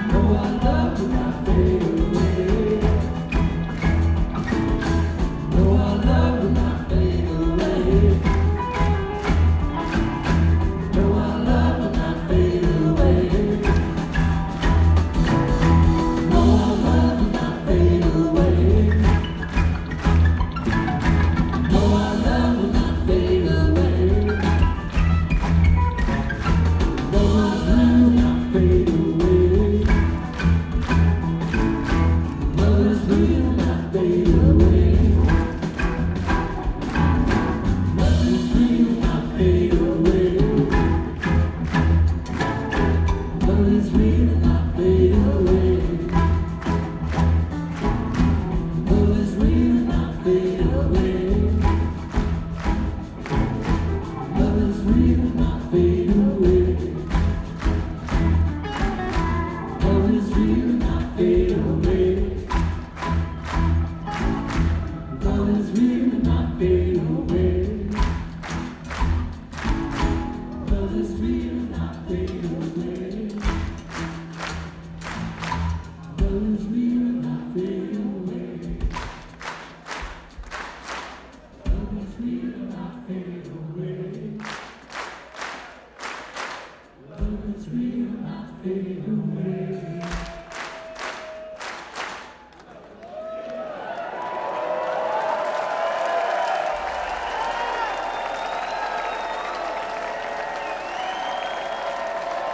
No, our love will not fade away. No, our love will not fade away. No, our love will not fade away. No, our love will not fade away. No, our love will not fade away. No, our love will not fade away. Love is real, not fade away. Love is real, not fade away. Love is real, not fade away. Love is real, not fade away. Love is real, not fade away. Love is real, not fade away. Love is real, not fade away. Love is real, not fade away. Love is real, not fade away. Love is real, not fade away. Love is real, not fade away.